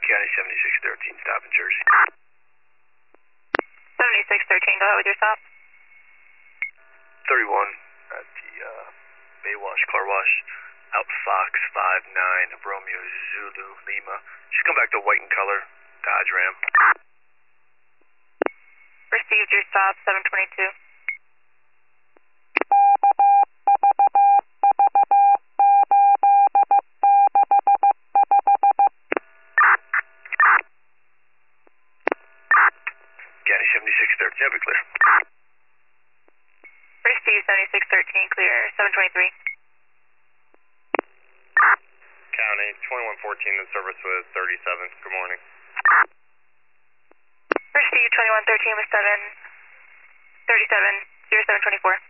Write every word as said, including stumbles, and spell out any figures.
County seventy-six thirteen, stop in Jersey. seventy-six thirteen, go ahead with your stop. thirty-one at the uh, Baywash Car Wash, out Fox five nine, Romeo Zulu Lima. Just come back to white in color, Dodge Ram. Received your stop, seven twenty-two. County seventy-six thirteen, yeah, be clear. Received seventy-six thirteen, clear, seven twenty-three. County twenty-one fourteen in service with thirty-seven, good morning. Received twenty-one thirteen with seven thirty-seven, zero seven twenty-four.